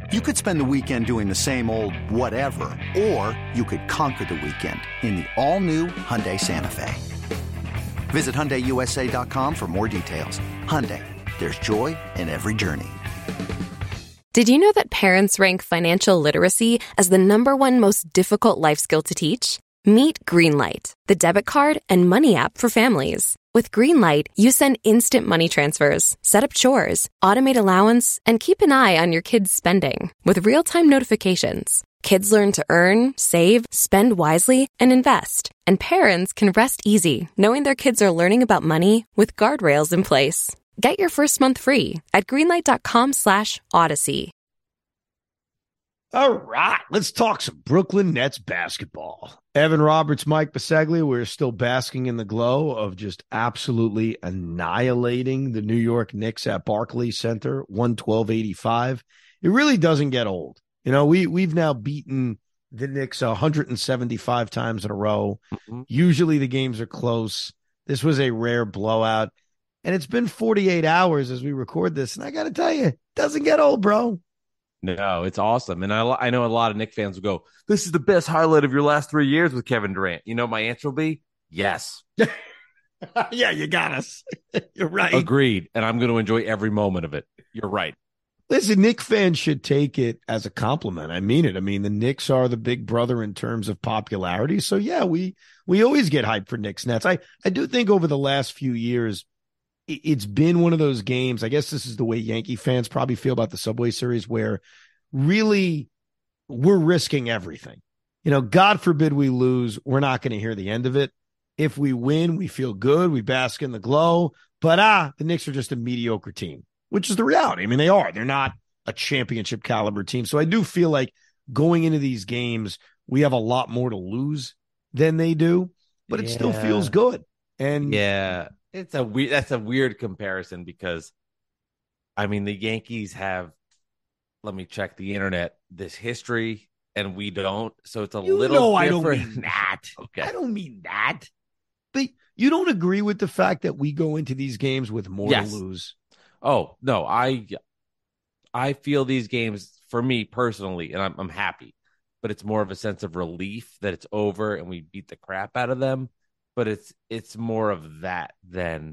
You could spend the weekend doing the same old whatever, or you could conquer the weekend in the all-new Hyundai Santa Fe. Visit HyundaiUSA.com for more details. Hyundai, there's joy in every journey. Did you know that parents rank financial literacy as the #1 most difficult life skill to teach? Meet Greenlight, the debit card and money app for families. With Greenlight, you send instant money transfers, set up chores, automate allowance, and keep an eye on your kids' spending with real-time notifications. Kids learn to earn, save, spend wisely, and invest. And parents can rest easy knowing their kids are learning about money with guardrails in place. Get your first month free at greenlight.com/Odyssey. All right, let's talk some Brooklyn Nets basketball. Evan Roberts, Mike Biseglia, we're still basking in the glow of just absolutely annihilating the New York Knicks at Barclays Center, 112-85. It really doesn't get old. You know, we've now beaten the Knicks 175 times in a row. Mm-hmm. Usually the games are close. This was a rare blowout. And it's been 48 hours as we record this. And I got to tell you, it doesn't get old, bro. No, it's awesome. And I know a lot of Knicks fans will go, this is the best highlight of your last 3 years with Kevin Durant. You know, my answer will be yes. Yeah, you got us. You're right. Agreed. And I'm going to enjoy every moment of it. You're right. Listen, Knicks fans should take it as a compliment. I mean it. I mean, the Knicks are the big brother in terms of popularity. So, yeah, we always get hyped for Knicks Nets. I do think over the last few years, it's been one of those games. I guess this is the way Yankee fans probably feel about the Subway Series, where really we're risking everything. You know, God forbid we lose. We're not going to hear the end of it. If we win, we feel good. We bask in the glow. But the Knicks are just a mediocre team, which is the reality. I mean, they are. They're not a championship caliber team. So I do feel like going into these games, we have a lot more to lose than they do, but it still feels good. And yeah. That's a weird comparison because, I mean, the Yankees have, let me check the internet, this history, and we don't. So it's a little different. I don't mean that. Okay. I don't mean that. But you don't agree with the fact that we go into these games with more to lose? Oh, no. I feel these games, for me personally, and I'm happy, but it's more of a sense of relief that it's over and we beat the crap out of them. But it's more of that than,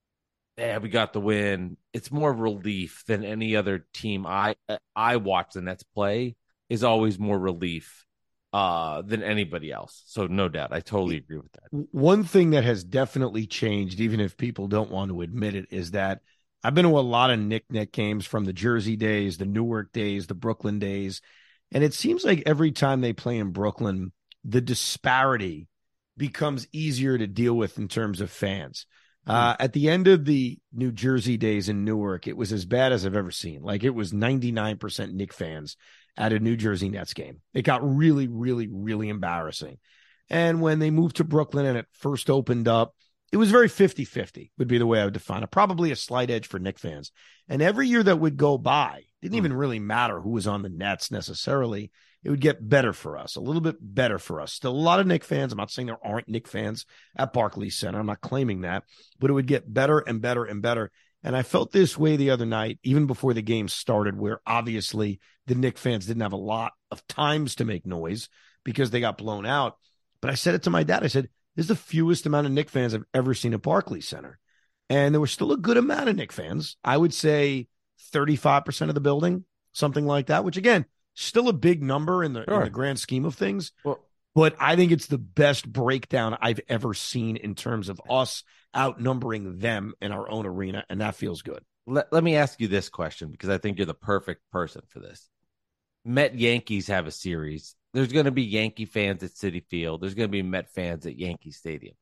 we got the win. It's more relief than any other team I watch the Nets play is always more relief than anybody else. So no doubt, I totally agree with that. One thing that has definitely changed, even if people don't want to admit it, is that I've been to a lot of Knick-Knack games from the Jersey days, the Newark days, the Brooklyn days, and it seems like every time they play in Brooklyn, the disparity becomes easier to deal with in terms of fans. At the end of the New Jersey days in Newark, it was as bad as I've ever seen. Like, it was 99% Knick fans at a New Jersey Nets game. It got really, really, really embarrassing. And when they moved to Brooklyn and it first opened up, it was very 50-50 would be the way I would define it. Probably a slight edge for Knick fans. And every year that would go by, didn't even really matter who was on the Nets necessarily. It would get better for us, a little bit better for us. Still a lot of Knick fans. I'm not saying there aren't Knick fans at Barclays Center. I'm not claiming that, but it would get better and better and better. And I felt this way the other night, even before the game started, where obviously the Knick fans didn't have a lot of times to make noise because they got blown out. But I said it to my dad. I said, this is the fewest amount of Knick fans I've ever seen at Barclays Center. And there was still a good amount of Knick fans. I would say 35% of the building, something like that, which again, still a big number in the grand scheme of things. Well, but I think it's the best breakdown I've ever seen in terms of us outnumbering them in our own arena, and that feels good. Let me ask you this question, because I think you're the perfect person for this. Met Yankees have a series. There's going to be Yankee fans at Citi Field. There's going to be Met fans at Yankee Stadium.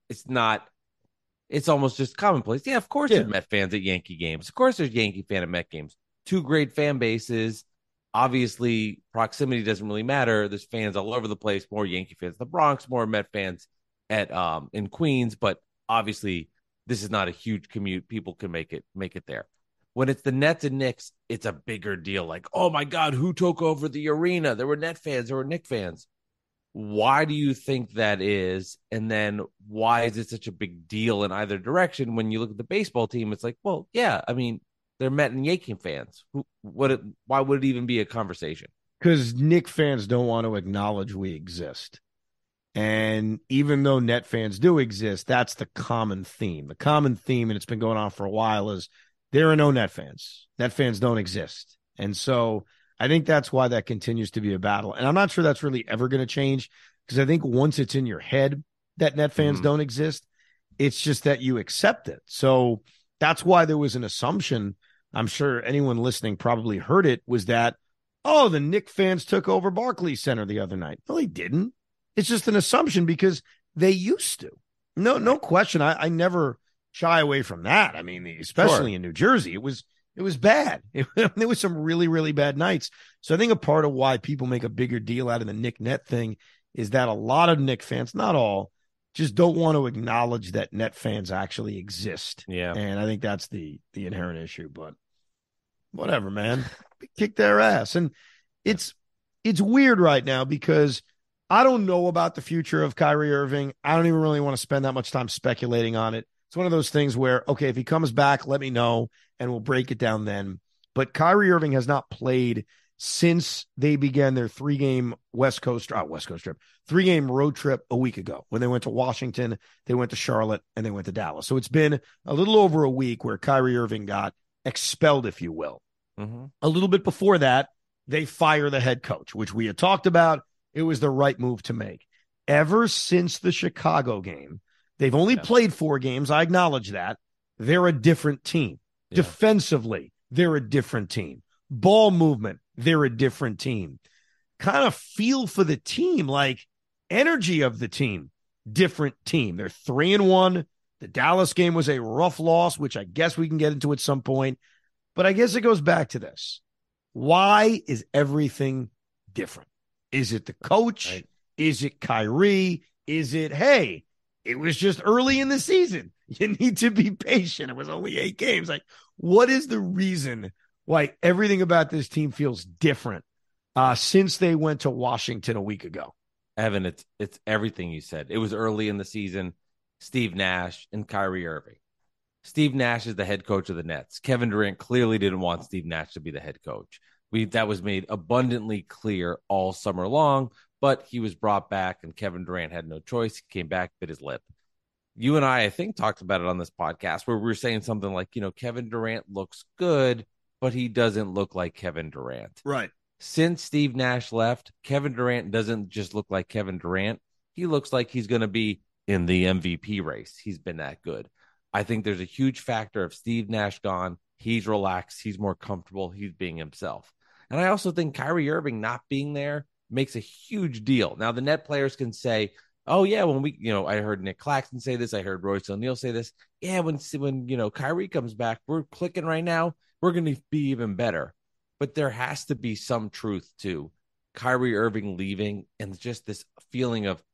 It's almost just commonplace. Yeah, of course there's Met fans at Yankee games. Of course there's Yankee fan at Met games. Two great fan bases. Obviously, proximity doesn't really matter. There's fans all over the place, more Yankee fans in the Bronx, more Met fans at in Queens, but obviously this is not a huge commute. People can make it there. When it's the Nets and Knicks, it's a bigger deal. Like, oh my God, who took over the arena? There were Net fans, there were Knick fans. Why do you think that is? And then why is it such a big deal in either direction? When you look at the baseball team, it's like, well, yeah, I mean, They're Met and Yankee fans. Why would it even be a conversation? Because Knick fans don't want to acknowledge we exist. And even though Net fans do exist, that's the common theme. The common theme, and it's been going on for a while, is there are no Net fans. Net fans don't exist. And so I think that's why that continues to be a battle. And I'm not sure that's really ever going to change, because I think once it's in your head that Net fans don't exist, it's just that you accept it. So that's why there was an assumption, I'm sure anyone listening probably heard it, was that, oh, the Knick fans took over Barclays Center the other night. No, they didn't. It's just an assumption because they used to. No question. I never shy away from that. I mean, especially in New Jersey, it was bad. There was some really, really bad nights. So I think a part of why people make a bigger deal out of the Knick Net thing is that a lot of Knick fans, not all, just don't want to acknowledge that Net fans actually exist. Yeah. And I think that's the inherent issue. But whatever, man. Kick their ass. And it's weird right now because I don't know about the future of Kyrie Irving. I don't even really want to spend that much time speculating on it. It's one of those things where, okay, if he comes back, let me know and we'll break it down then. But Kyrie Irving has not played since they began their three-game three-game road trip a week ago when they went to Washington, they went to Charlotte, and they went to Dallas. So it's been a little over a week where Kyrie Irving got expelled, if you will. Mm-hmm. A little bit before that, they fire the head coach, which we had talked about. It was the right move to make. Ever since the Chicago game, they've only played 4 games. I acknowledge that. They're a different team. Yeah. Defensively, they're a different team. Ball movement, they're a different team. Kind of feel for the team, like energy of the team, different team. They're 3-1. The Dallas game was a rough loss, which I guess we can get into at some point. But I guess it goes back to this. Why is everything different? Is it the coach? Right. Is it Kyrie? Is it, hey, it was just early in the season. You need to be patient. It was only 8 games. Like, what is the reason why everything about this team feels different since they went to Washington a week ago? Evan, it's everything you said. It was early in the season. Steve Nash and Kyrie Irving. Steve Nash is the head coach of the Nets. Kevin Durant clearly didn't want Steve Nash to be the head coach. That was made abundantly clear all summer long, but he was brought back and Kevin Durant had no choice. He came back, bit his lip. You and I think, talked about it on this podcast where we were saying something like, Kevin Durant looks good, but he doesn't look like Kevin Durant. Right. Since Steve Nash left, Kevin Durant doesn't just look like Kevin Durant. He looks like he's going to be in the MVP race. He's been that good. I think there's a huge factor of Steve Nash gone. He's relaxed. He's more comfortable. He's being himself. And I also think Kyrie Irving not being there makes a huge deal. Now, the Net players can say, oh, yeah, when we, I heard Nick Claxton say this. I heard Royce O'Neal say this. Yeah, when Kyrie comes back, we're clicking right now. We're going to be even better. But there has to be some truth to Kyrie Irving leaving and just this feeling of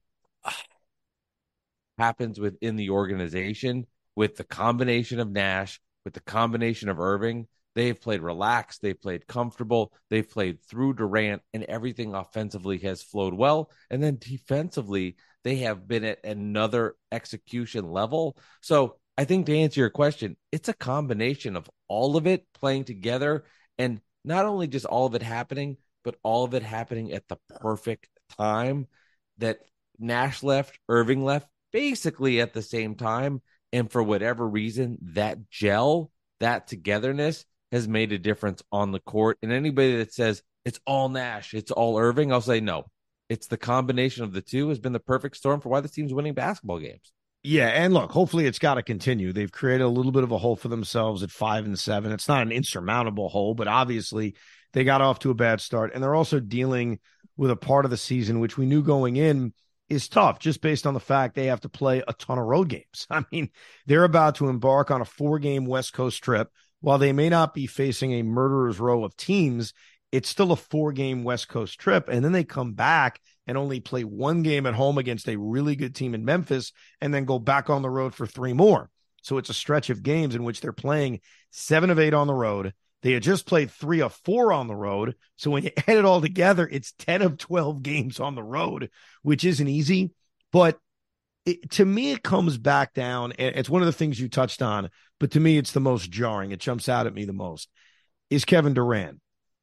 happens within the organization with the combination of Nash, with the combination of Irving. They've played relaxed. They've played comfortable. They've played through Durant, and everything offensively has flowed well. And then defensively, they have been at another execution level. So I think to answer your question, it's a combination of all of it playing together, and not only just all of it happening, but all of it happening at the perfect time that Nash left, Irving left, basically at the same time. And for whatever reason, that gel, that togetherness has made a difference on the court. And anybody that says it's all Nash, it's all Irving, I'll say no. It's the combination of the two has been the perfect storm for why the team's winning basketball games. Yeah, and look, hopefully it's got to continue. They've created a little bit of a hole for themselves at 5-7. It's not an insurmountable hole, but obviously they got off to a bad start. And they're also dealing with a part of the season, which we knew going in is tough, just based on the fact they have to play a ton of road games. I mean, they're about to embark on a 4-game West Coast trip. While they may not be facing a murderer's row of teams, it's still a 4-game West Coast trip. And then they come back and only play 1 game at home against a really good team in Memphis, and then go back on the road for 3 more. So it's a stretch of games in which they're playing 7 of 8 on the road. They had just played 3 of 4 on the road. So when you add it all together, it's 10 of 12 games on the road, which isn't easy. But To me, it comes back down. And it's one of the things you touched on, but to me, it's the most jarring. It jumps out at me the most is Kevin Durant.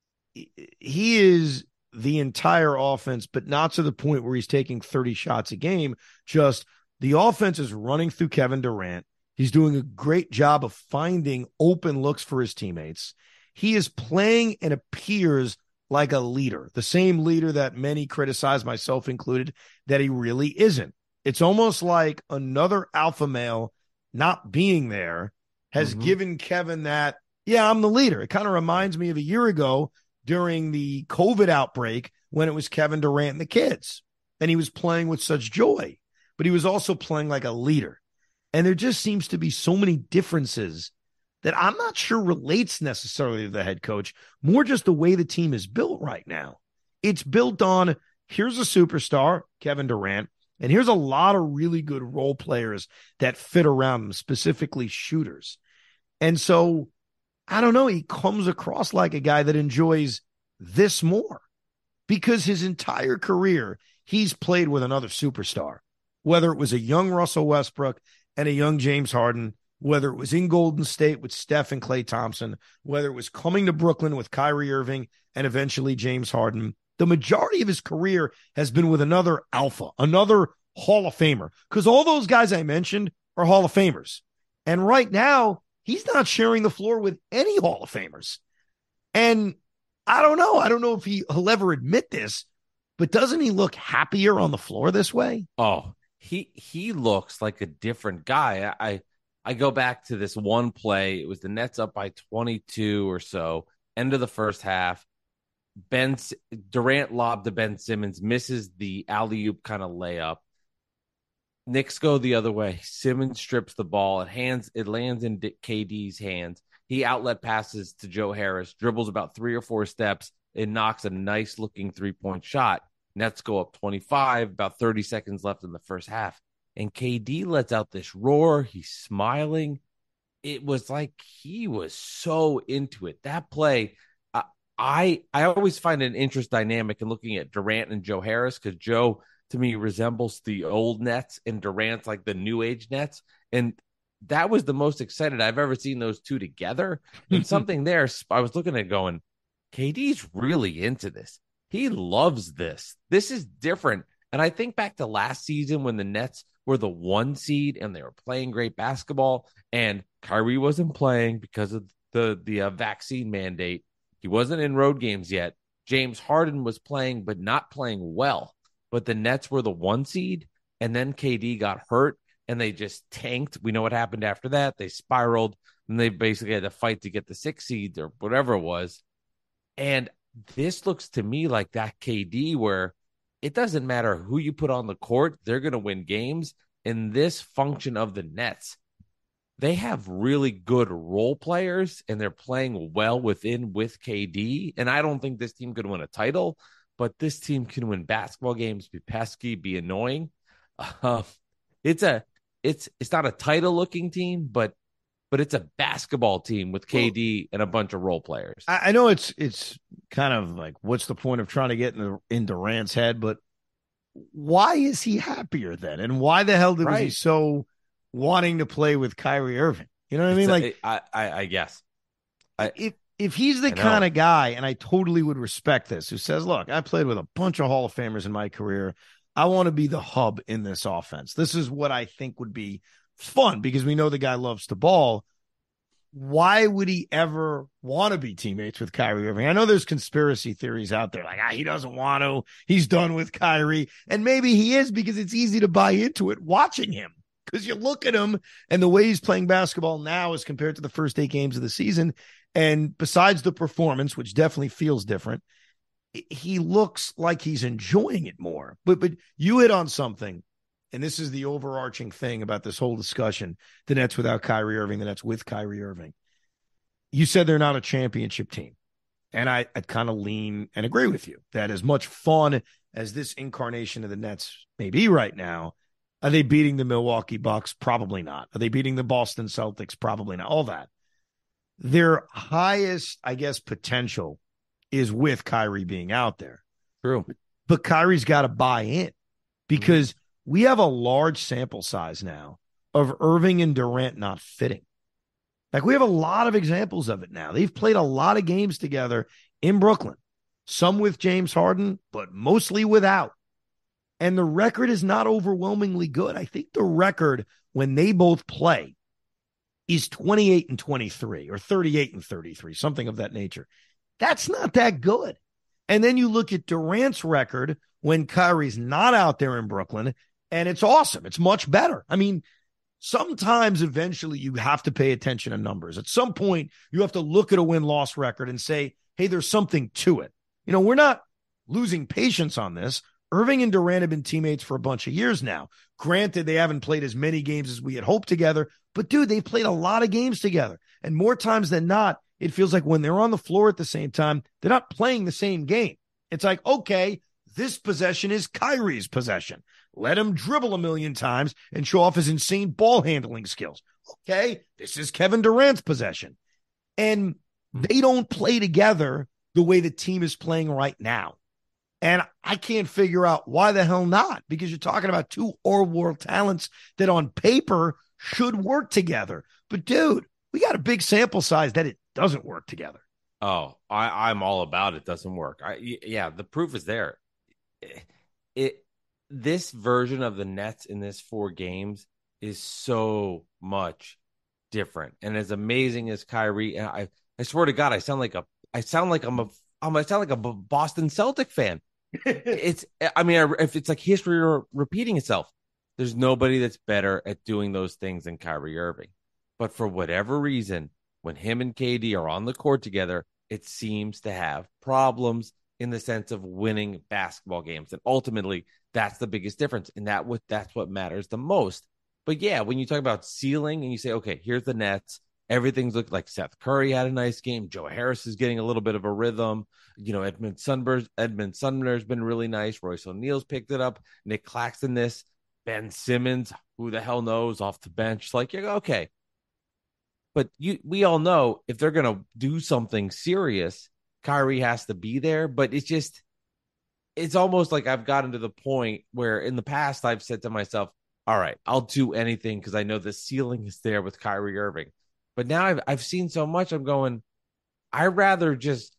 He is the entire offense, but not to the point where he's taking 30 shots a game. Just the offense is running through Kevin Durant. He's doing a great job of finding open looks for his teammates. He is playing and appears like a leader, the same leader that many criticize, myself included, that he really isn't. It's almost like another alpha male not being there has given Kevin that, yeah, I'm the leader. It kind of reminds me of a year ago during the COVID outbreak when it was Kevin Durant and the kids, and he was playing with such joy, but he was also playing like a leader. And there just seems to be so many differences that I'm not sure relates necessarily to the head coach, more just the way the team is built right now. It's built on, here's a superstar, Kevin Durant, and here's a lot of really good role players that fit around him, specifically shooters. And so, I don't know, he comes across like a guy that enjoys this more because his entire career, he's played with another superstar, whether it was a young Russell Westbrook and a young James Harden, whether it was in Golden State with Steph and Klay Thompson, whether it was coming to Brooklyn with Kyrie Irving and eventually James Harden. The majority of his career has been with another alpha, another Hall of Famer, because all those guys I mentioned are Hall of Famers. And right now, he's not sharing the floor with any Hall of Famers. And I don't know if he'll ever admit this, but doesn't he look happier on the floor this way? Oh, he looks like a different guy. I go back to this one play. It was the Nets up by 22 or so, end of the first half. Durant lobbed to Ben Simmons, misses the alley-oop kind of layup. Knicks go the other way. Simmons strips the ball. It lands in KD's hands. He outlet passes to Joe Harris, dribbles about 3 or 4 steps, and knocks a nice-looking three-point shot. Nets go up 25, about 30 seconds left in the first half. And KD lets out this roar. He's smiling. It was like he was so into it. That play, I always find an interesting dynamic in looking at Durant and Joe Harris, because Joe, to me, resembles the old Nets and Durant's like the new age Nets. And that was the most excited I've ever seen those two together. And something there, I was looking at going, KD's really into this. He loves this. This is different. And I think back to last season when the Nets were the 1 seed and they were playing great basketball and Kyrie wasn't playing because of the vaccine mandate. He wasn't in road games yet. James Harden was playing, but not playing well. But the Nets were the 1 seed, and then KD got hurt, and they just tanked. We know what happened after that. They spiraled, and they basically had to fight to get the 6 seed or whatever it was. And this looks to me like that KD where it doesn't matter who you put on the court, they're going to win games. In this function of the Nets, they have really good role players, and they're playing well with KD. And I don't think this team could win a title, but this team can win basketball games, be pesky, be annoying. It's not a title-looking team, but it's a basketball team with KD and a bunch of role players. I know it's kind of like, what's the point of trying to get in Durant's head? But why is he happier then? And why the hell was he so wanting to play with Kyrie Irving? You know what I mean? Like, I guess. If he's the kind of guy, and I totally would respect this, who says, look, I played with a bunch of Hall of Famers in my career. I want to be the hub in this offense. This is what I think would be fun because we know the guy loves to ball. Why would he ever want to be teammates with Kyrie Irving? I know there's conspiracy theories out there like, he doesn't want to. He's done with Kyrie. And maybe he is because it's easy to buy into it watching him. Because you look at him and the way he's playing basketball now as compared to the first 8 games of the season. And besides the performance, which definitely feels different, he looks like he's enjoying it more. But you hit on something, and this is the overarching thing about this whole discussion, the Nets without Kyrie Irving, the Nets with Kyrie Irving. You said they're not a championship team. And I kind of lean and agree with you that as much fun as this incarnation of the Nets may be right now, are they beating the Milwaukee Bucks? Probably not. Are they beating the Boston Celtics? Probably not. All that. Their highest, I guess, potential is with Kyrie being out there. True. But Kyrie's got to buy in because we have a large sample size now of Irving and Durant not fitting. Like, we have a lot of examples of it now. They've played a lot of games together in Brooklyn, some with James Harden, but mostly without. And the record is not overwhelmingly good. I think the record when they both play is 28-23 or 38-33, something of that nature. That's not that good. And then you look at Durant's record when Kyrie's not out there in Brooklyn, and it's awesome. It's much better. I mean, sometimes eventually you have to pay attention to numbers. At some point, you have to look at a win-loss record and say, hey, there's something to it. You know, we're not losing patience on this. Irving and Durant have been teammates for a bunch of years now. Granted, they haven't played as many games as we had hoped together, but dude, they've played a lot of games together. And more times than not, it feels like when they're on the floor at the same time, they're not playing the same game. It's like, okay, this possession is Kyrie's possession. Let him dribble a million times and show off his insane ball handling skills. Okay, this is Kevin Durant's possession. And they don't play together the way the team is playing right now. And I can't figure out why the hell not, because you're talking about two all-world talents that on paper should work together. But, dude, we got a big sample size that it doesn't work together. Oh, I'm all about it doesn't work. Yeah, the proof is there. This version of the Nets in this 4 games is so much different. And as amazing as Kyrie, and I swear to God, I sound like I'm a Boston Celtic fan. If it's like history repeating itself, there's nobody that's better at doing those things than Kyrie Irving. But for whatever reason, when him and KD are on the court together, it seems to have problems in the sense of winning basketball games. And ultimately, that's the biggest difference. And that's what matters the most. But yeah, when you talk about ceiling and you say, okay, here's the Nets, everything's looked like Seth Curry had a nice game. Joe Harris is getting a little bit of a rhythm. You know, Edmund Sumner's been really nice. Royce O'Neal's picked it up. Nick Claxton this. Ben Simmons, who the hell knows, off the bench. Like, you're okay. But we all know if they're going to do something serious, Kyrie has to be there. But it's almost like I've gotten to the point where in the past I've said to myself, all right, I'll do anything because I know the ceiling is there with Kyrie Irving. But now I've seen so much, I'm going, I'd rather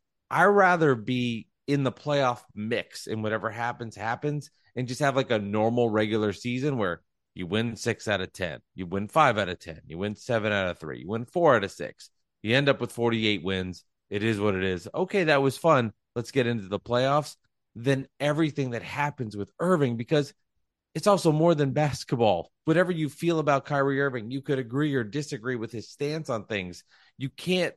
be in the playoff mix and whatever happens, and just have like a normal regular season where you win 6 out of 10, you win 5 out of 10, you win 7 out of 3, you win 4 out of 6, you end up with 48 wins. It is what it is. Okay, that was fun. Let's get into the playoffs. Then everything that happens with Irving, because it's also more than basketball. Whatever you feel about Kyrie Irving, you could agree or disagree with his stance on things. You can't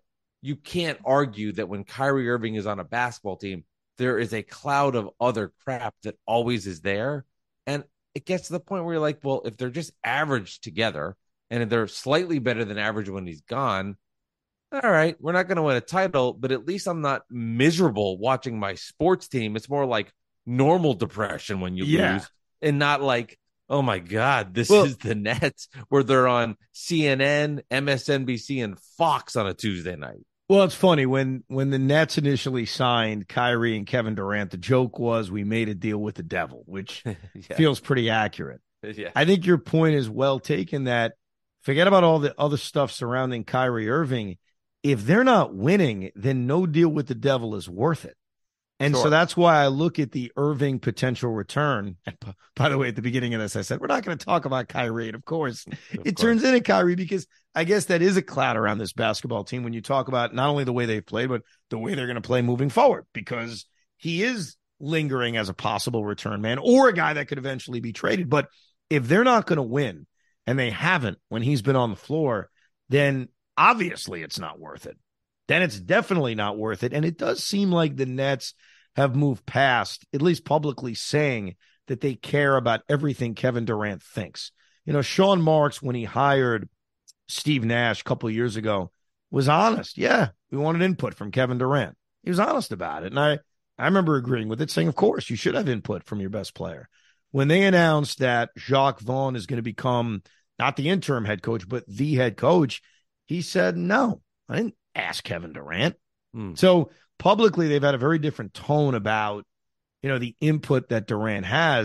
argue that when Kyrie Irving is on a basketball team, there is a cloud of other crap that always is there. And it gets to the point where you're like, well, if they're just average together and they're slightly better than average when he's gone, all right, we're not going to win a title, but at least I'm not miserable watching my sports team. It's more like normal depression when you lose, and not like, oh my God, this is the Nets where they're on CNN, MSNBC, and Fox on a Tuesday night. Well, it's funny when the Nets initially signed Kyrie and Kevin Durant, the joke was we made a deal with the devil, which feels pretty accurate. Yeah. I think your point is well taken that forget about all the other stuff surrounding Kyrie Irving. If they're not winning, then no deal with the devil is worth it. And so that's why I look at the Irving potential return. And by the way, at the beginning of this, I said, we're not going to talk about Kyrie. And of course, turns into Kyrie because I guess that is a cloud around this basketball team when you talk about not only the way they've played, but the way they're going to play moving forward, because he is lingering as a possible return man or a guy that could eventually be traded. But if they're not going to win, and they haven't when he's been on the floor, then obviously it's not worth it. Then it's definitely not worth it. And it does seem like the Nets have moved past, at least publicly saying that they care about everything Kevin Durant thinks. You know, Sean Marks, when he hired Steve Nash a couple of years ago, was honest. Yeah, we wanted input from Kevin Durant. He was honest about it. And I remember agreeing with it, saying, of course, you should have input from your best player. When they announced that Jacques Vaughn is going to become not the interim head coach, but the head coach, he said, no, I didn't ask Kevin Durant. So publicly, they've had a very different tone about, you know, the input that Durant has.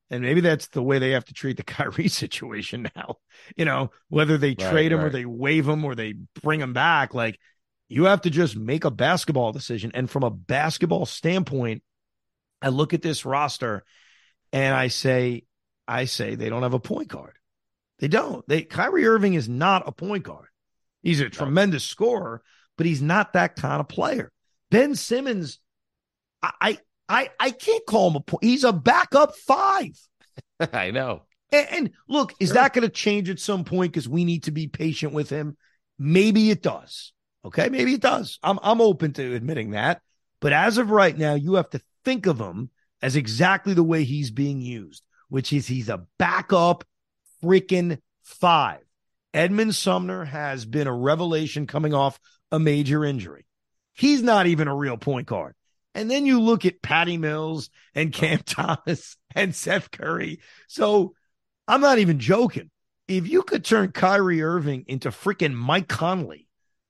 And maybe that's the way they have to treat the Kyrie situation now. Whether they trade him or they waive him or they bring him back, like you have to just make a basketball decision. And from a basketball standpoint, I look at this roster and I say they don't have a point guard. They don't. Kyrie Irving is not a point guard. He's a tremendous scorer, but he's not that kind of player. Ben Simmons, I can't call him a point. He's a backup 5. I know. And look, is that going to change at some point because we need to be patient with him? Maybe it does. Okay, maybe it does. I'm open to admitting that. But as of right now, you have to think of him as exactly the way he's being used, which is he's a backup freaking 5. Edmund Sumner has been a revelation coming off a major injury. He's not even a real point guard. And then you look at Patty Mills and Cam Thomas and Seth Curry. So I'm not even joking. If you could turn Kyrie Irving into freaking Mike Conley,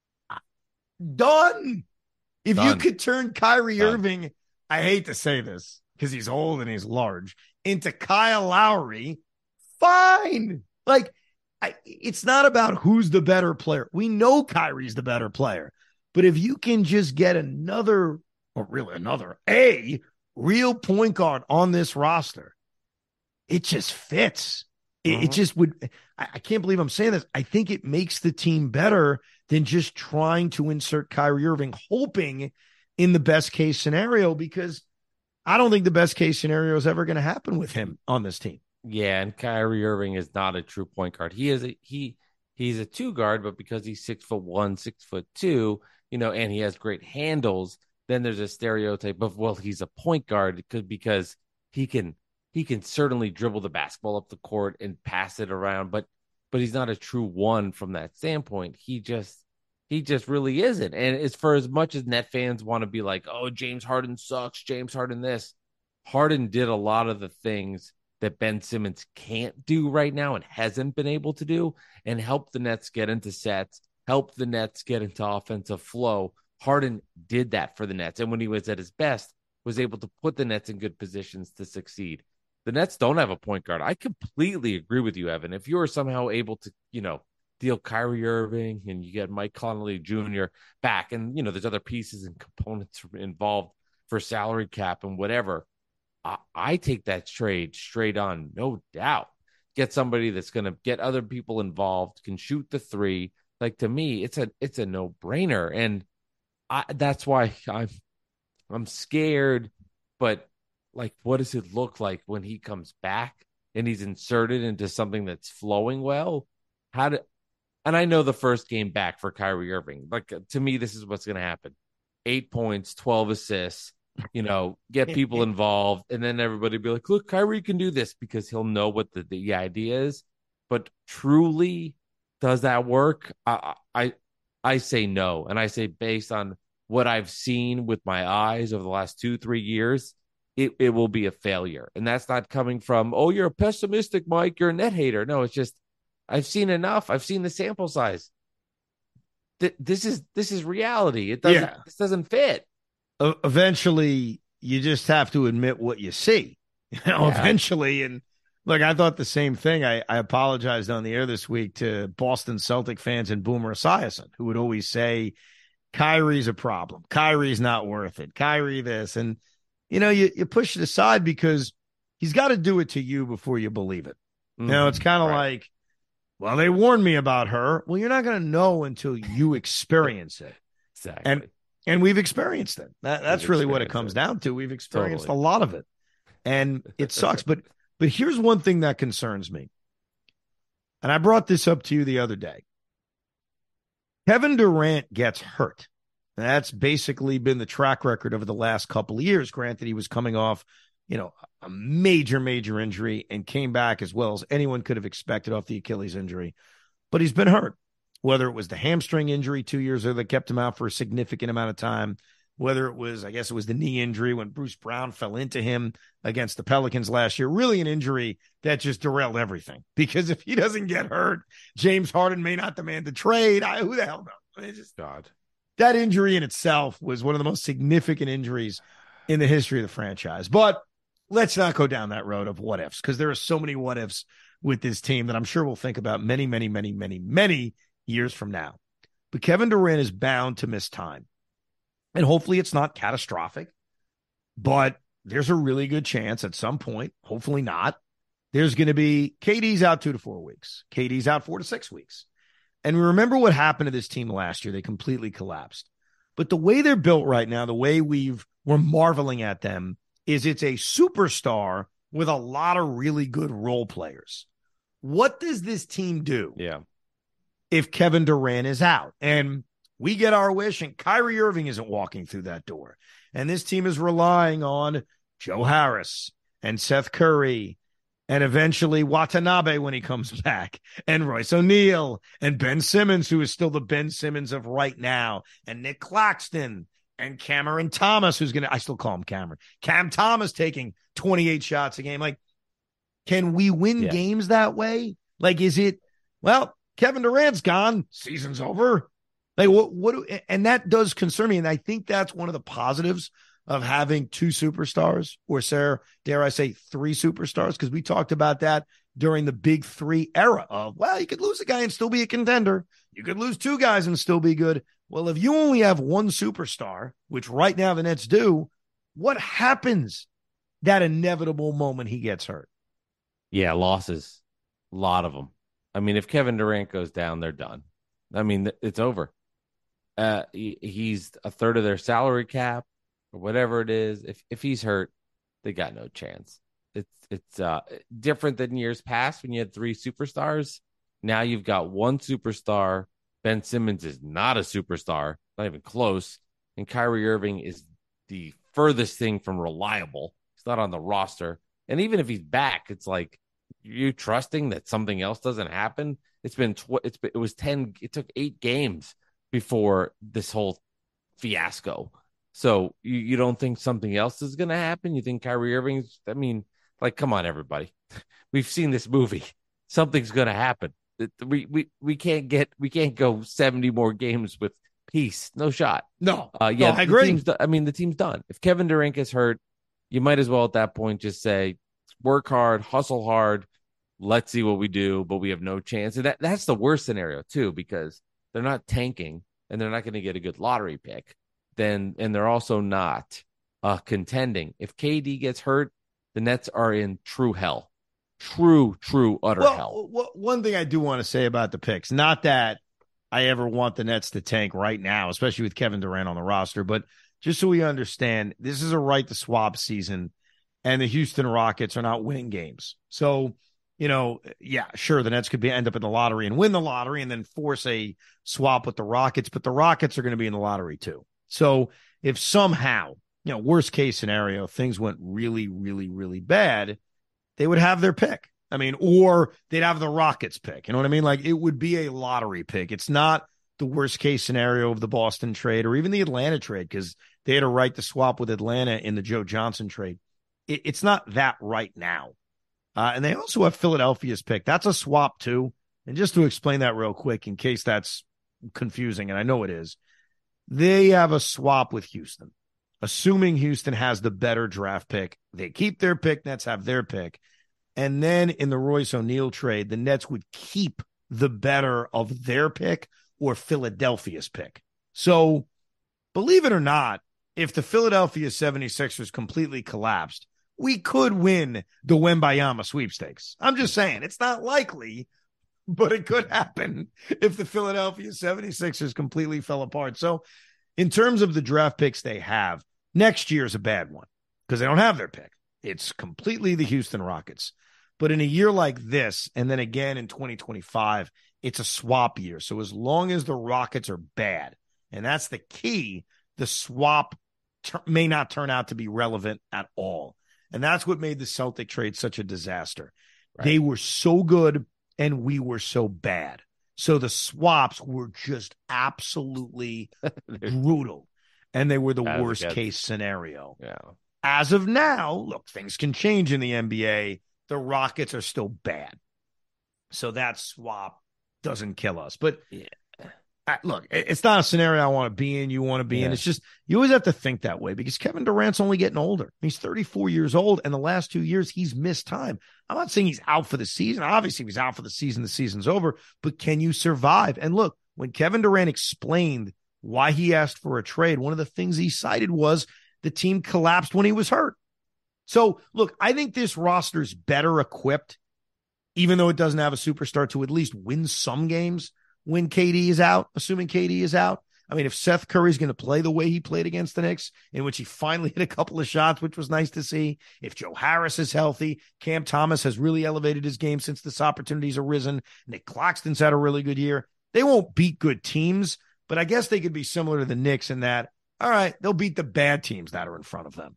done. If you could turn Kyrie Irving, I hate to say this because he's old and he's large, into Kyle Lowry, fine. Like, it's not about who's the better player. We know Kyrie's the better player. But if you can just get a real point guard on this roster, it just fits. It just would. I can't believe I'm saying this. I think it makes the team better than just trying to insert Kyrie Irving, hoping in the best case scenario, because I don't think the best case scenario is ever going to happen with him on this team. Yeah, and Kyrie Irving is not a true point guard. He's a 2 guard, but because he's 6'1", 6'2", and he has great handles, then there's a stereotype of, well, he's a point guard because he can certainly dribble the basketball up the court and pass it around, but he's not a true 1 from that standpoint. He just really isn't. And it's for as much as Net fans want to be like, oh, James Harden sucks, James Harden this. Harden did a lot of the things that Ben Simmons can't do right now and hasn't been able to do, and help the Nets get into sets, help the Nets get into offensive flow. Harden did that for the Nets, and when he was at his best, was able to put the Nets in good positions to succeed. The Nets don't have a point guard. I completely agree with you, Evan. If you are somehow able to, deal Kyrie Irving and you get Mike Conley Jr. back, and, there's other pieces and components involved for salary cap and whatever, I take that trade straight on, no doubt. Get somebody that's going to get other people involved, can shoot the 3. Like, to me, it's a no-brainer, and that's why I'm scared. But, like, what does it look like when he comes back and he's inserted into something that's flowing well? And I know the first game back for Kyrie Irving, like, to me, this is what's going to happen: 8 points, 12 assists. Get people involved, and then everybody be like, look, Kyrie can do this, because he'll know what the idea is. But truly, does that work? I say no. And I say, based on what I've seen with my eyes over the last 2-3 years, it will be a failure. And that's not coming from, oh, you're a pessimistic, Mike, you're a net hater. No, it's just, I've seen enough. I've seen the sample size. This is reality. This doesn't fit. Eventually, you just have to admit what you see, eventually. And look, I thought the same thing. I apologized on the air this week to Boston Celtic fans and Boomer Esiason, who would always say, Kyrie's a problem. Kyrie's not worth it. Kyrie this. And, you push it aside because he's got to do it to you before you believe it. It's kind of like, well, they warned me about her. Well, you're not going to know until you experience it. Exactly. And we've experienced it. That's really what it comes down to. We've experienced a lot of it, and it sucks. But here's one thing that concerns me, and I brought this up to you the other day. Kevin Durant gets hurt. And that's basically been the track record over the last couple of years. Granted, he was coming off, a major injury and came back as well as anyone could have expected off the Achilles injury. But he's been hurt. Whether it was the hamstring injury 2 years ago that kept him out for a significant amount of time, whether it was, I guess it was the knee injury when Bruce Brown fell into him against the Pelicans last year, really an injury that just derailed everything. Because if he doesn't get hurt, James Harden may not demand the trade. Who the hell knows? God. That injury in itself was one of the most significant injuries in the history of the franchise. But let's not go down that road of what ifs, because there are so many what ifs with this team that I'm sure we'll think about many, many, many, many, many years from now. But Kevin Durant is bound to miss time. And hopefully it's not catastrophic, but there's a really good chance at some point, hopefully not, there's going to be KD's out 2 to 4 weeks. KD's out 4 to 6 weeks. And remember what happened to this team last year. They completely collapsed. But the way they're built right now, the way we're marveling at them, is it's a superstar with a lot of really good role players. What does this team do if Kevin Durant is out? And we get our wish, and Kyrie Irving isn't walking through that door. And this team is relying on Joe Harris and Seth Curry and eventually Watanabe when he comes back, and Royce O'Neal and Ben Simmons, who is still the Ben Simmons of right now, and Nick Claxton and Cameron Thomas, who's going to, I still call him Cameron, Cam Thomas taking 28 shots a game. Like, can we win games that way? Like, is it, well, Kevin Durant's gone, season's over. Like, and that does concern me. And I think that's one of the positives of having 2 superstars, or dare I say 3 superstars, because we talked about that during the big 3 era of, well, you could lose a guy and still be a contender. You could lose 2 guys and still be good. Well, if you only have 1 superstar, which right now the Nets do, what happens that inevitable moment he gets hurt? Yeah, losses. A lot of them. I mean, if Kevin Durant goes down, they're done. I mean, it's over. He's a third of their salary cap or whatever it is. If he's hurt, they got no chance. It's different than years past when you had 3 superstars. Now you've got 1 superstar. Ben Simmons is not a superstar, not even close. And Kyrie Irving is the furthest thing from reliable. He's not on the roster. And even if he's back, it's like, you trusting that something else doesn't happen? It took 8 games before this whole fiasco. So you don't think something else is going to happen? You think Kyrie Irving's, I mean, like, come on, everybody. We've seen this movie. Something's going to happen. We can't go 70 more games with peace. No shot. No. I agree. The team's done. If Kevin Durant gets hurt, you might as well at that point just say, work hard, hustle hard. Let's see what we do, but we have no chance. And that's the worst scenario too, because they're not tanking and they're not going to get a good lottery pick. And they're also not contending. If KD gets hurt, the Nets are in true hell. True, utter hell. One thing I do want to say about the picks, not that I ever want the Nets to tank right now, especially with Kevin Durant on the roster, but just so we understand, this is a right to swap season, and the Houston Rockets are not winning games. So, sure, the Nets could end up in the lottery and win the lottery and then force a swap with the Rockets, but the Rockets are going to be in the lottery too. So if somehow, worst case scenario, things went really, really, really bad, they would have their pick. I mean, or they'd have the Rockets pick. You know what I mean? Like, it would be a lottery pick. It's not the worst case scenario of the Boston trade or even the Atlanta trade, because they had a right to swap with Atlanta in the Joe Johnson trade. It's not that right now. And they also have Philadelphia's pick. That's a swap too. And just to explain that real quick, in case that's confusing, and I know it is, they have a swap with Houston. Assuming Houston has the better draft pick, they keep their pick, Nets have their pick. And then in the Royce O'Neal trade, the Nets would keep the better of their pick or Philadelphia's pick. So believe it or not, if the Philadelphia 76ers completely collapsed, we could win the Wembayama sweepstakes. I'm just saying, it's not likely, but it could happen if the Philadelphia 76ers completely fell apart. So in terms of the draft picks they have, next year is a bad one because they don't have their pick. It's completely the Houston Rockets. But in a year like this, and then again in 2025, it's a swap year. So as long as the Rockets are bad, and that's the key, the swap may not turn out to be relevant at all. And that's what made the Celtic trade such a disaster. Right. They were so good and we were so bad. So the swaps were just absolutely brutal. And they were the worst case scenario. Yeah. As of now, look, things can change in the NBA. The Rockets are still bad. So that swap doesn't kill us. But Look, it's not a scenario I want to be in, you want to be in. It's just, you always have to think that way because Kevin Durant's only getting older. He's 34 years old, and the last 2 years, he's missed time. I'm not saying he's out for the season. Obviously, if he's out for the season's over, but can you survive? And look, when Kevin Durant explained why he asked for a trade, one of the things he cited was the team collapsed when he was hurt. So, look, I think this roster's better equipped, even though it doesn't have a superstar, to at least win some games when KD is out, assuming KD is out. I mean, if Seth Curry's going to play the way he played against the Knicks, in which he finally hit a couple of shots, which was nice to see. If Joe Harris is healthy, Cam Thomas has really elevated his game since this opportunity's arisen. Nick Claxton's had a really good year. They won't beat good teams, but I guess they could be similar to the Knicks in that, all right, they'll beat the bad teams that are in front of them.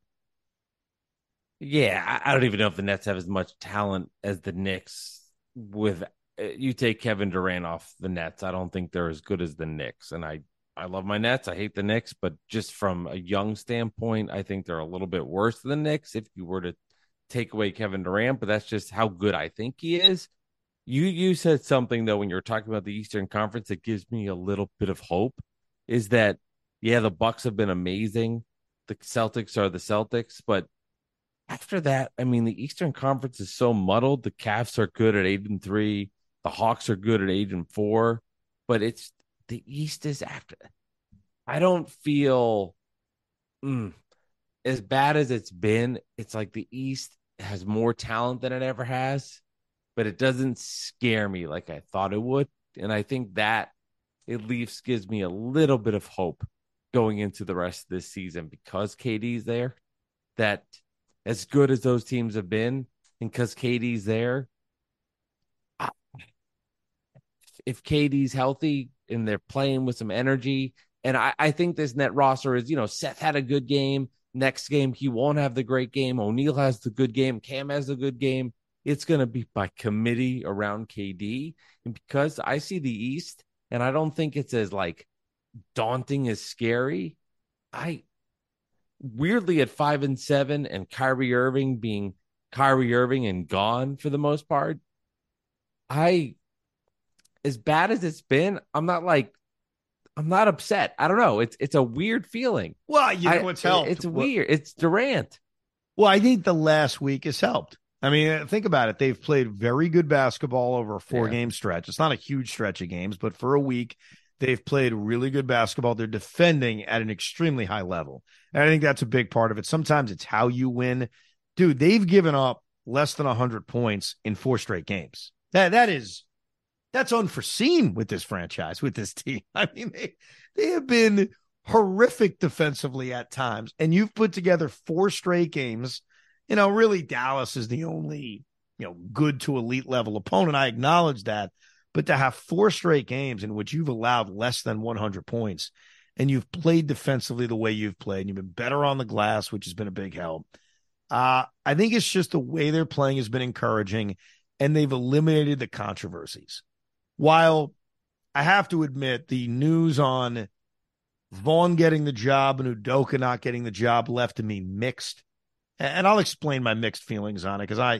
Yeah, I don't even know if the Nets have as much talent as the Knicks. With you take Kevin Durant off the Nets, I don't think they're as good as the Knicks. And I love my Nets. I hate the Knicks, but just from a young standpoint, I think they're a little bit worse than the Knicks if you were to take away Kevin Durant, but that's just how good I think he is. You said something, though, when you were talking about the Eastern Conference that gives me a little bit of hope, is that, yeah, the Bucks have been amazing. The Celtics are the Celtics, but after that, I mean, the Eastern Conference is so muddled. The Cavs are good at 8-3. The Hawks are good at 8-4, but it's the East is after. I don't feel as bad as it's been. It's like the East has more talent than it ever has, but it doesn't scare me like I thought it would. And I think that at least gives me a little bit of hope going into the rest of this season because KD's there, that as good as those teams have been, and because KD's there, if KD's healthy and they're playing with some energy, and I think this net roster is, Seth had a good game. Next game, he won't have the great game. O'Neal has the good game. Cam has the good game. It's going to be by committee around KD. And because I see the East, and I don't think it's as daunting as scary, weirdly at 5-7 and Kyrie Irving being Kyrie Irving and gone for the most part, as bad as it's been, I'm not upset. I don't know. It's a weird feeling. Well, what's helped? It's weird. It's Durant. Well, I think the last week has helped. I mean, think about it. They've played very good basketball over a 4-game stretch. It's not a huge stretch of games, but for a week, they've played really good basketball. They're defending at an extremely high level. And I think that's a big part of it. Sometimes it's how you win. Dude, they've given up less than 100 points in 4 straight games. That's unforeseen with this franchise, with this team. I mean, they have been horrific defensively at times. And you've put together 4 straight games. Really Dallas is the only, good to elite level opponent. I acknowledge that. But to have 4 straight games in which you've allowed less than 100 points and you've played defensively the way you've played, and you've been better on the glass, which has been a big help. I think it's just the way they're playing has been encouraging, and they've eliminated the controversies. While I have to admit the news on Vaughn getting the job and Udoka not getting the job left me mixed, and I'll explain my mixed feelings on it because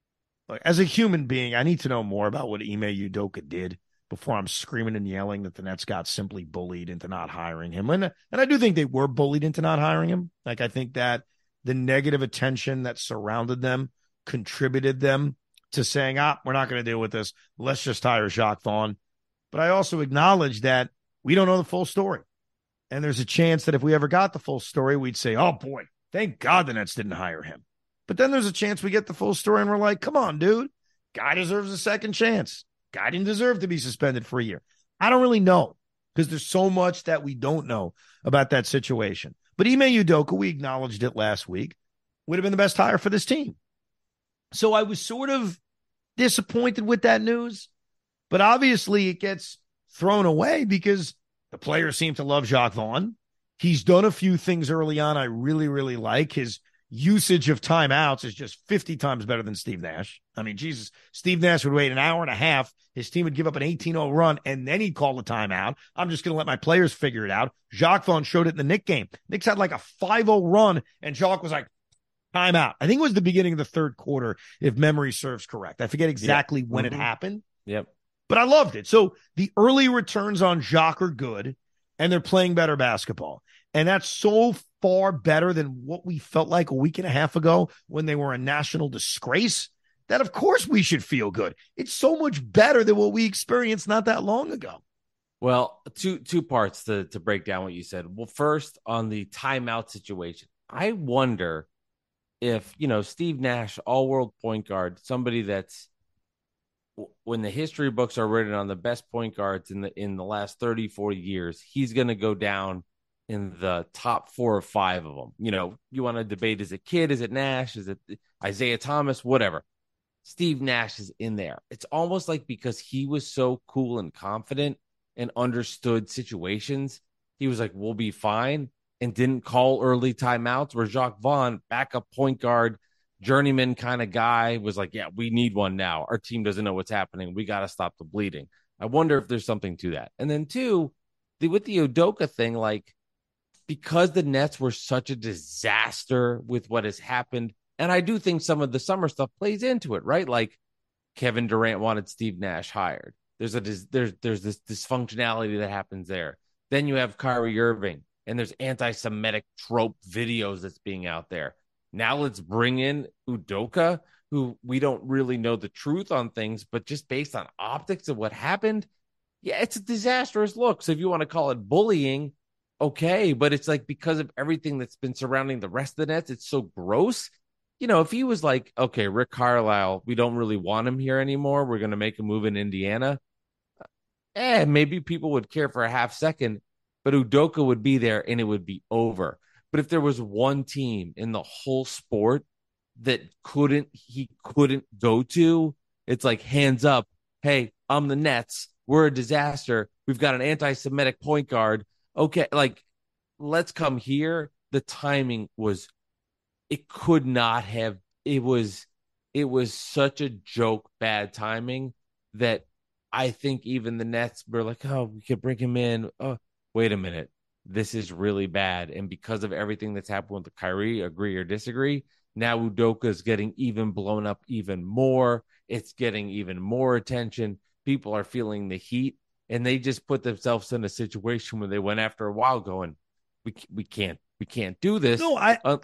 as a human being, I need to know more about what Ime Udoka did before I'm screaming and yelling that the Nets got simply bullied into not hiring him. And I do think they were bullied into not hiring him. I think that the negative attention that surrounded them contributed them to saying, we're not going to deal with this. Let's just hire Jacques Vaughn. But I also acknowledge that we don't know the full story. And there's a chance that if we ever got the full story, we'd say, oh boy, thank God the Nets didn't hire him. But then there's a chance we get the full story and we're like, come on, dude. Guy deserves a second chance. Guy didn't deserve to be suspended for a year. I don't really know because there's so much that we don't know about that situation. But Ime Udoka, we acknowledged it last week, would have been the best hire for this team. So I was sort of disappointed with that news. But obviously it gets thrown away because the players seem to love Jacques Vaughn. He's done a few things early on I really, really like. His usage of timeouts is just 50 times better than Steve Nash. I mean, Jesus, Steve Nash would wait an hour and a half. His team would give up an 18-0 run, and then he'd call the timeout. I'm just going to let my players figure it out. Jacques Vaughn showed it in the Knicks game. Knicks had like a 5-0 run, and Jacques was like, timeout. I think it was the beginning of the third quarter, if memory serves correct. I forget exactly when it happened. Yep. But I loved it. So the early returns on Jacques are good, and they're playing better basketball. And that's so far better than what we felt like a week and a half ago when they were a national disgrace, that of course we should feel good. It's so much better than what we experienced not that long ago. Well, two parts to break down what you said. Well, first, on the timeout situation, I wonder if, Steve Nash, all-world point guard, somebody that's, when the history books are written on the best point guards in the last 30, 40 years, he's going to go down in the top 4 or 5 of them. You want to debate, is it Kidd, is it Nash, is it Isaiah Thomas, whatever. Steve Nash is in there. It's almost like because he was so cool and confident and understood situations, he was like, we'll be fine, and didn't call early timeouts, where Jacques Vaughn, backup point guard, journeyman kind of guy, was like, yeah, we need one now. Our team doesn't know what's happening. We got to stop the bleeding. I wonder if there's something to that. And then two, with the Udoka thing, like, because the Nets were such a disaster with what has happened, and I do think some of the summer stuff plays into it, right? Like, Kevin Durant wanted Steve Nash hired. There's this dysfunctionality that happens there. Then you have Kyrie Irving, and there's anti-Semitic trope videos that's being out there. Now let's bring in Udoka, who we don't really know the truth on things, but just based on optics of what happened, yeah, it's a disastrous look. So if you want to call it bullying, okay, but it's like, because of everything that's been surrounding the rest of the Nets, it's so gross. If he was like, okay, Rick Carlisle, we don't really want him here anymore, we're going to make a move in Indiana, maybe people would care for a half second, but Udoka would be there and it would be over. But if there was one team in the whole sport that he couldn't go to, it's like, hands up, hey, I'm the Nets, we're a disaster, we've got an anti-Semitic point guard, okay, like, let's come here. The timing was, it could not have, it was such a joke, bad timing, that I think even the Nets were like, oh, we could bring him in. Oh, wait a minute. This is really bad. And because of everything that's happened with Kyrie, agree or disagree, now Udoka is getting even blown up even more. It's getting even more attention. People are feeling the heat, and they just put themselves in a situation where they went after a while going, we can't do this. No,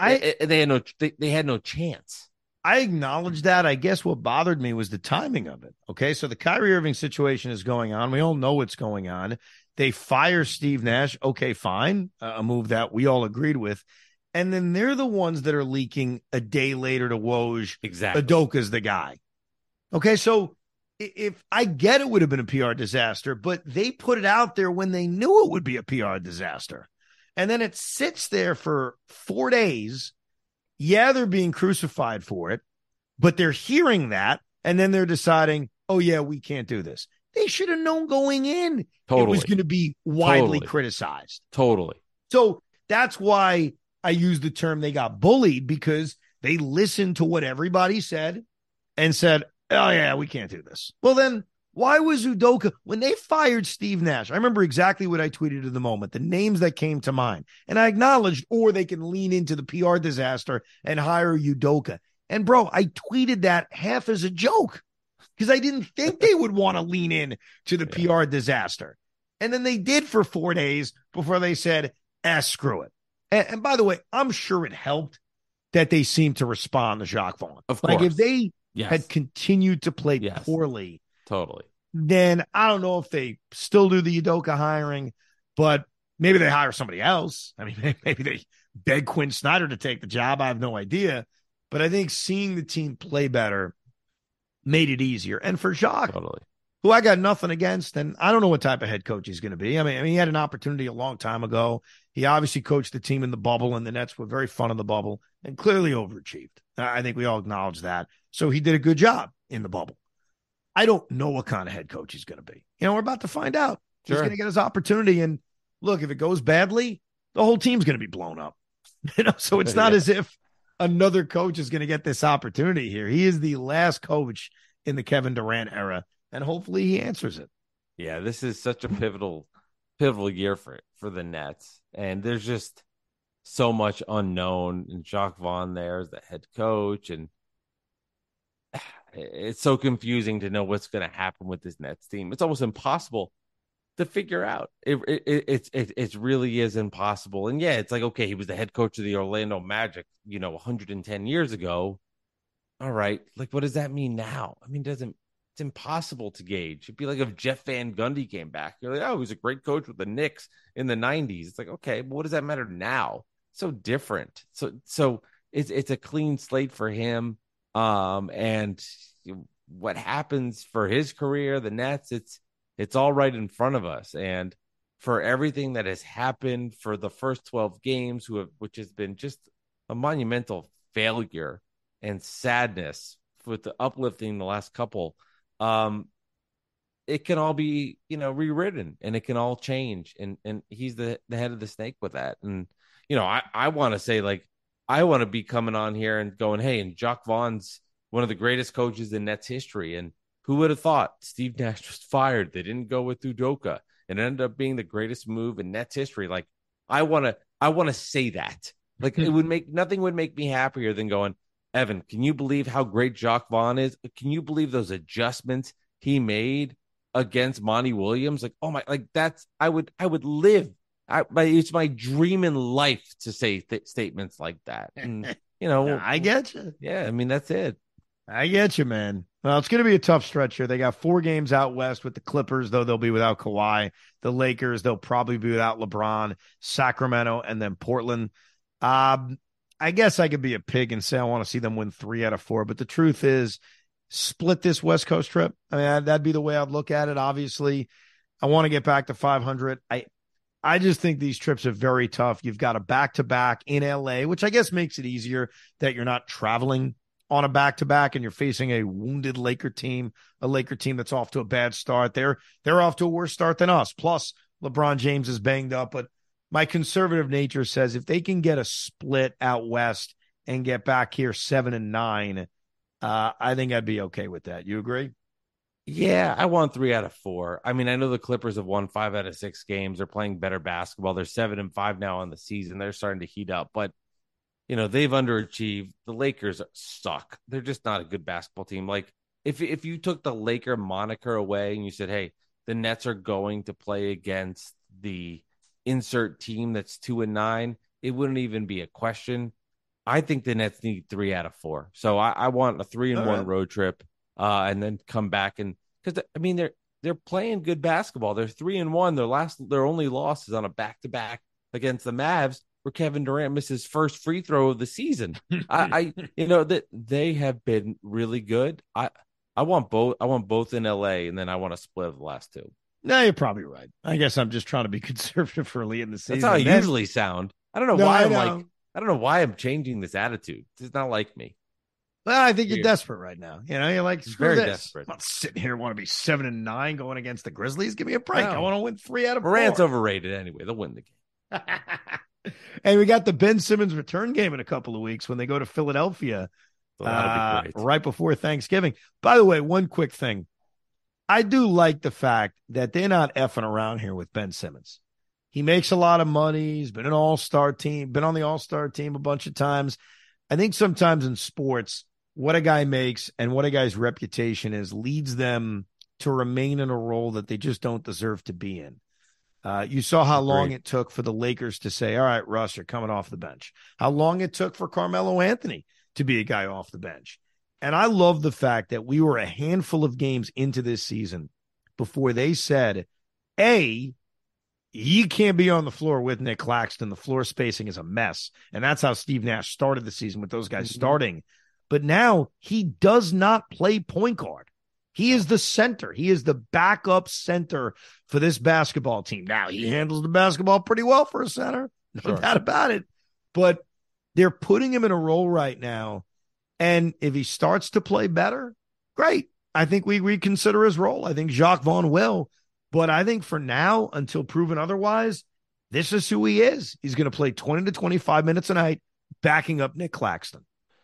they had no chance. I acknowledge that. I guess what bothered me was the timing of it. Okay, so the Kyrie Irving situation is going on. We all know what's going on. They fire Steve Nash. Okay, fine. A move that we all agreed with. And then they're the ones that are leaking a day later to Woj. Exactly. Udoka's the guy. Okay, so if I get it would have been a PR disaster, but they put it out there when they knew it would be a PR disaster. And then it sits there for 4 days. Yeah, they're being crucified for it, but they're hearing that, and then they're deciding, oh, yeah, we can't do this. They should have known going in Totally. It was going to be widely criticized. Totally. So that's why I use the term they got bullied, because they listened to what everybody said and said, oh, yeah, we can't do this. Well, then why was Udoka, when they fired Steve Nash, I remember exactly what I tweeted at the moment, the names that came to mind. And I acknowledged, or they can lean into the PR disaster and hire Udoka. And bro, I tweeted that half as a joke, because I didn't think they would want to lean in to the PR disaster. And then they did for 4 days before they said, screw it. And by the way, I'm sure it helped that they seemed to respond to Jacques Vaughn. Of course. Like, if they had continued to play poorly, totally, then I don't know if they still do the Udoka hiring, but maybe they hire somebody else. I mean, maybe they beg Quinn Snyder to take the job. I have no idea. But I think seeing the team play better made it easier. And for Jacques, who I got nothing against, and I don't know what type of head coach he's going to be. I mean, he had an opportunity a long time ago. He obviously coached the team in the bubble, and the Nets were very fun in the bubble and clearly overachieved. I think we all acknowledge that. So he did a good job in the bubble. I don't know what kind of head coach he's going to be. We're about to find out. He's going to get his opportunity. And look, if it goes badly, the whole team's going to be blown up. So it's not as if another coach is going to get this opportunity here. He is the last coach in the Kevin Durant era, and hopefully he answers it. Yeah, this is such a pivotal year for the Nets. And there's just so much unknown. And Jacques Vaughn there is the head coach. And it's so confusing to know what's going to happen with this Nets team. It's almost impossible to figure out. It really is impossible. And yeah, it's like, okay, he was the head coach of the Orlando Magic, 110 years ago. All right, like what does that mean now? I mean, it's impossible to gauge. It'd be like if Jeff Van Gundy came back. You're like, oh, he was a great coach with the Knicks in the 90s. It's like, okay, but what does that matter now? So different. So it's a clean slate for him. And what happens for his career, the Nets, it's all right in front of us. And for everything that has happened for the first 12 games, which has been just a monumental failure and sadness with the uplifting the last couple, it can all be, rewritten, and it can all change. And he's the head of the snake with that. And, I want to say, like, I want to be coming on here and going, hey, and Jacques Vaughn's one of the greatest coaches in Nets history. And who would have thought Steve Nash was fired? They didn't go with Udoka, and it ended up being the greatest move in Nets history. Like, I want to say that. Like, nothing would make me happier than going, Evan, can you believe how great Jacques Vaughn is? Can you believe those adjustments he made against Monty Williams? Like, oh my, like I would live. It's my dream in life to say statements like that. And, I get you. Yeah. I mean, that's it. I get you, man. Well, it's going to be a tough stretch here. They got 4 games out west with the Clippers, though they'll be without Kawhi. The Lakers, they'll probably be without LeBron, Sacramento, and then Portland. I guess I could be a pig and say I want to see them win 3 out of 4, but the truth is, split this West Coast trip. I mean, that'd be the way I'd look at it. Obviously, I want to get back to 500. I just think these trips are very tough. You've got a back-to-back in LA, which I guess makes it easier that you're not traveling on a back-to-back and you're facing a wounded Laker team, a Laker team that's off to a bad start. They're off to a worse start than us. Plus, LeBron James is banged up, but my conservative nature says if they can get a split out west and get back here 7-9, I think I'd be okay with that. You agree? Yeah, I want 3 out of 4. I mean, I know the Clippers have won 5 out of 6 games. They're playing better basketball. They're 7-5 now on the season. They're starting to heat up, but they've underachieved. The Lakers suck. They're just not a good basketball team. Like, if you took the Laker moniker away and you said, hey, the Nets are going to play against the insert team that's 2-9, it wouldn't even be a question. I think the Nets need 3 out of 4. So I want a 3-1 road trip, and then come back, and because I mean they're playing good basketball. They're 3-1. Their only loss is on a back-to-back against the Mavs, where Kevin Durant missed his first free throw of the season. That they have been really good. I want both. I want both in LA, and then I want to split the last 2. No, you're probably right. I guess I'm just trying to be conservative early in the season. That's how I usually sound. I don't know why I don't know why I'm changing this attitude. It's not like me. Well, I think you're desperate right now. You're like, screw very this. desperate. I'm not sitting here want to be 7-9 going against the Grizzlies. Give me a break. I want to win 3 out of 4. Morant's overrated anyway. They'll win the game. And we got the Ben Simmons return game in a couple of weeks when they go to Philadelphia right before Thanksgiving. By the way, one quick thing. I do like the fact that they're not effing around here with Ben Simmons. He makes a lot of money. He's been an all-star team, been on the all-star team a bunch of times. I think sometimes in sports, what a guy makes and what a guy's reputation is leads them to remain in a role that they just don't deserve to be in. You saw how long it took for the Lakers to say, all right, Russ, you're coming off the bench. How long it took for Carmelo Anthony to be a guy off the bench. And I love the fact that we were a handful of games into this season before they said, A, you can't be on the floor with Nick Claxton. The floor spacing is a mess. And that's how Steve Nash started the season with those guys starting. But now he does not play point guard. He is the center. He is the backup center for this basketball team. Now, he handles the basketball pretty well for a center. No doubt about it. But they're putting him in a role right now. And if he starts to play better, great. I think we reconsider his role. I think Jacques Vaughn will. But I think for now, until proven otherwise, this is who he is. He's going to play 20 to 25 minutes a night, backing up Nick Claxton.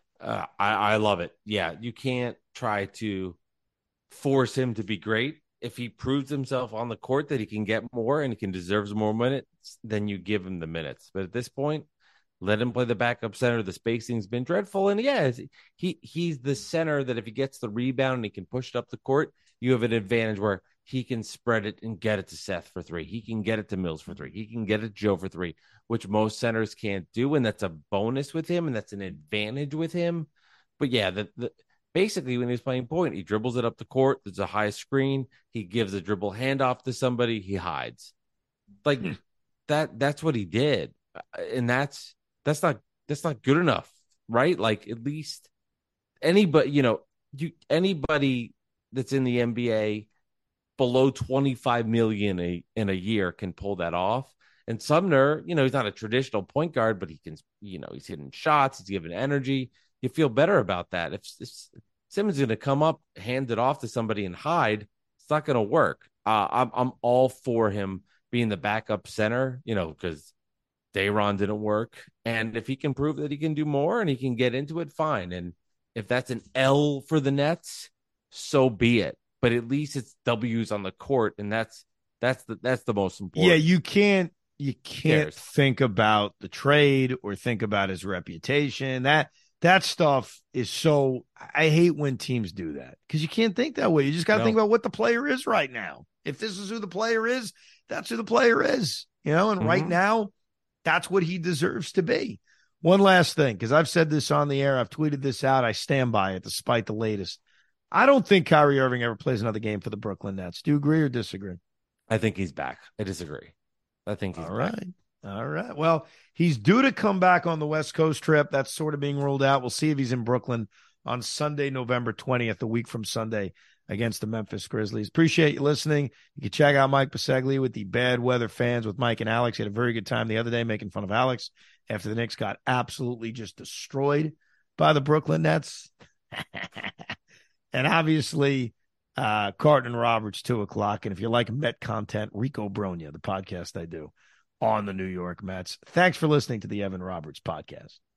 I love it. Yeah, you can't try to force him to be great. If he proves himself on the court that he can get more and he can deserves more minutes, then you give him the minutes. But at this point, Let him play the backup center. The spacing's been dreadful. And yeah, he's the center that if he gets the rebound and he can push it up the court, you have an advantage where he can spread it and get it to Seth for three. He can get it to Mills for three. He can get it to Joe for three, which most centers can't do. And that's a bonus with him, and that's an advantage with him. But yeah, basically when he's playing point, he dribbles it up the court. There's a high screen. He gives a dribble handoff to somebody. He hides. Like that's what he did. And that's not good enough, right? Like at least anybody that's in the NBA below 25 million in a year can pull that off. And Sumner, he's not a traditional point guard, but he can, he's hitting shots, he's giving energy. You feel better about that. If Simmons is going to come up, hand it off to somebody and hide, it's not going to work. I'm all for him being the backup center, because Day'Ron didn't work. And if he can prove that he can do more and he can get into it, fine. And if that's an L for the Nets, so be it. But at least it's W's on the court, and that's the most important. Yeah, you can't think about the trade or think about his reputation. That stuff is so. I hate when teams do that because you can't think that way. You just got to think about what the player is right now. If this is who the player is, that's who the player is. And right now, that's what he deserves to be. One last thing, because I've said this on the air, I've tweeted this out. I stand by it, despite the latest. I don't think Kyrie Irving ever plays another game for the Brooklyn Nets. Do you agree or disagree? I think he's back. I disagree. I think he's back. All right. Well, he's due to come back on the West Coast trip. That's sort of being ruled out. We'll see if he's in Brooklyn on Sunday, November 20th, a week from Sunday, against the Memphis Grizzlies. Appreciate you listening. You can check out Mike Biseglia with the Bad Weather Fans with Mike and Alex. He had a very good time the other day making fun of Alex after the Knicks got absolutely just destroyed by the Brooklyn Nets. And obviously, Carton and Roberts, 2:00. And if you like Met content, Rico Bronya, the podcast I do on the New York Mets. Thanks for listening to the Evan Roberts podcast.